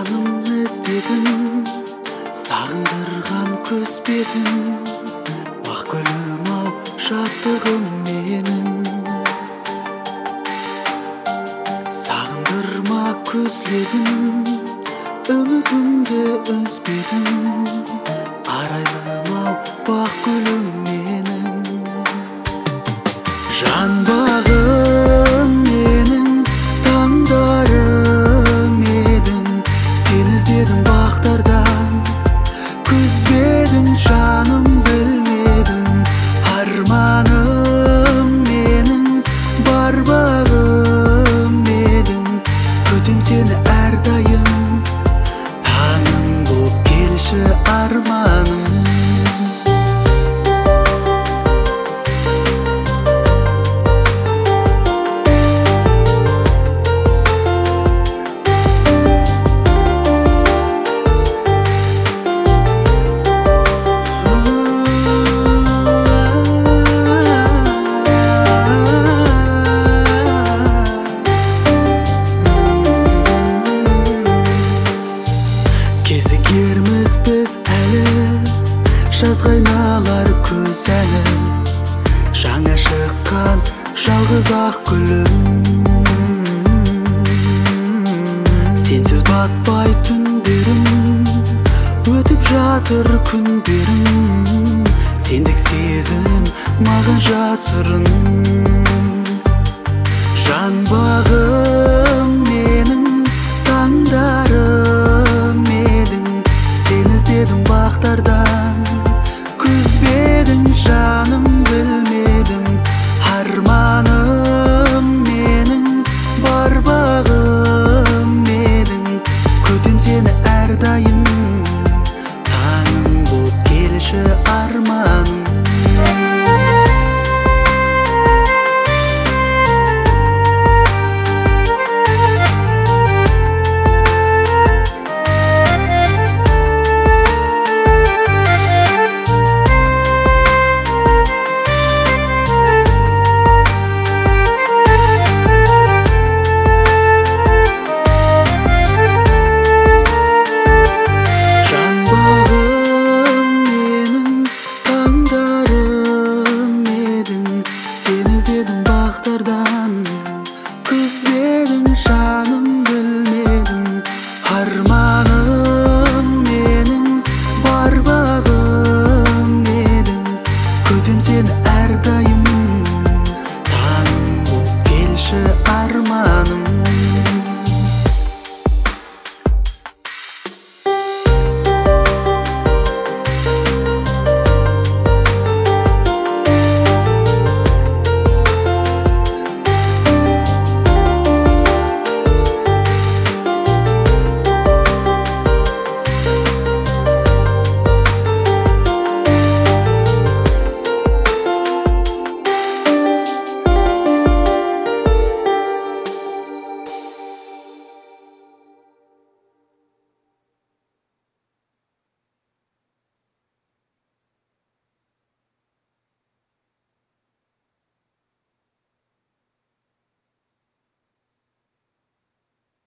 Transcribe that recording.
жаным іздедім, сағындырған көз бетін, бақ гүлім ау шаттығым менің. Сағындырма көзлегін, үмітімді үзбедің, арайлым ау бақ гүлім менің. Жан бағым менің, таңдарым едің, сен іздедім бақтардан, күзбедің жаным білмедім. Арманым менің, бар бағым едің, күтем сені әрдайым, таңым боп келші арманым. Кезігерміз біз әлі, жазға айналар күз әлі, жаңа шыққан жалғыз ақ гүлім. Сенсіз батпай түндерім, өтіп жатыр күндерім, сендік сезім маған жасырын. Жан бағым